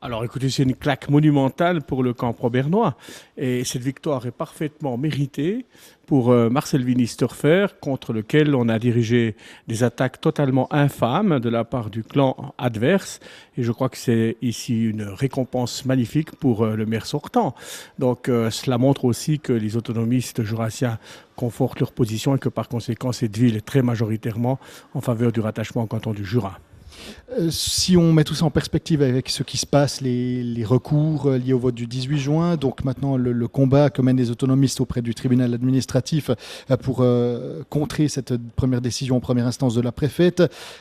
Alors écoutez, c'est une claque monumentale pour le camp pro-bernois. Et cette victoire est parfaitement méritée pour Marcel Winnisterfer, contre lequel on a dirigé des attaques totalement infâmes de la part du clan adverse. Et je crois que c'est ici une récompense magnifique pour le maire sortant. Donc cela montre aussi que les autonomistes jurassiens confortent leur position et que par conséquent cette ville est très majoritairement en faveur du rattachement au canton du Jura. Si on met tout ça en perspective avec ce qui se passe, les recours liés au vote du 18 juin, donc maintenant le combat que mènent les autonomistes auprès du tribunal administratif pour contrer cette première décision en première instance de la préfète,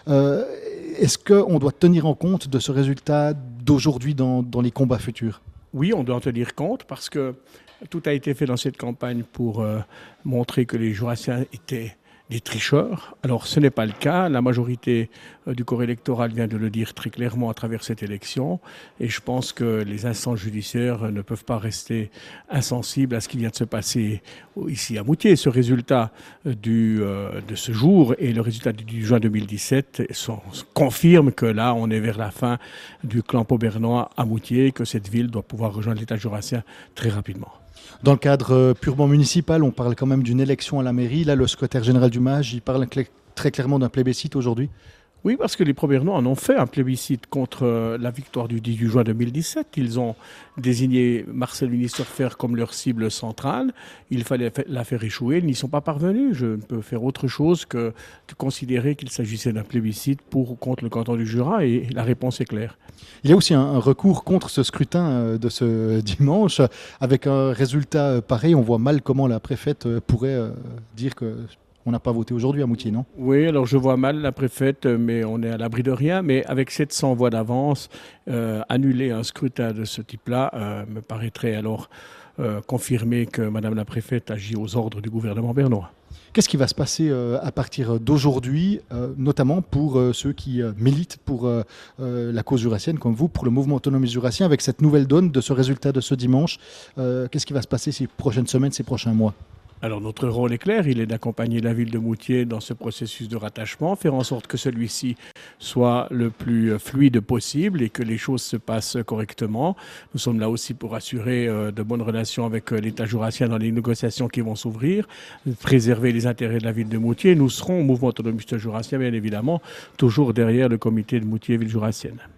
est-ce qu'on doit tenir en compte de ce résultat d'aujourd'hui dans les combats futurs? Oui, on doit en tenir compte parce que tout a été fait dans cette campagne pour montrer que les Jurassiens étaient des tricheurs. Alors ce n'est pas le cas. La majorité du corps électoral vient de le dire très clairement à travers cette élection. Et je pense que les instances judiciaires ne peuvent pas rester insensibles à ce qui vient de se passer ici à Moutier. Ce résultat de ce jour et le résultat du juin 2017 confirment que là, on est vers la fin du clan Pau-Bernois à Moutier, que cette ville doit pouvoir rejoindre l'État jurassien très rapidement. Dans le cadre purement municipal, on parle quand même d'une élection à la mairie. Là, le secrétaire général du MAJ, il parle très clairement d'un plébiscite aujourd'hui. Oui, parce que les pro-bernois en ont fait un plébiscite contre la victoire du 18 juin 2017. Ils ont désigné Marcel Winnisterfer comme leur cible centrale. Il fallait la faire échouer. Ils n'y sont pas parvenus. Je ne peux faire autre chose que de considérer qu'il s'agissait d'un plébiscite pour ou contre le canton du Jura, et la réponse est claire. Il y a aussi un recours contre ce scrutin de ce dimanche. Avec un résultat pareil, on voit mal comment la préfète pourrait dire que on n'a pas voté aujourd'hui à Moutier, non? Oui, alors je vois mal la préfète, mais on est à l'abri de rien. Mais avec 700 voix d'avance, annuler un scrutin de ce type-là me paraîtrait alors confirmer que Madame la préfète agit aux ordres du gouvernement bernois. Qu'est-ce qui va se passer à partir d'aujourd'hui, notamment pour ceux qui militent pour la cause jurassienne, comme vous, pour le mouvement autonomiste jurassien, avec cette nouvelle donne de ce résultat de ce dimanche? Qu'est-ce qui va se passer ces prochaines semaines, ces prochains mois? Alors notre rôle est clair, il est d'accompagner la ville de Moutier dans ce processus de rattachement, faire en sorte que celui-ci soit le plus fluide possible et que les choses se passent correctement. Nous sommes là aussi pour assurer de bonnes relations avec l'État jurassien dans les négociations qui vont s'ouvrir, préserver les intérêts de la ville de Moutier. Nous serons au mouvement autonomiste jurassien, bien évidemment, toujours derrière le comité de Moutier Ville Jurassienne.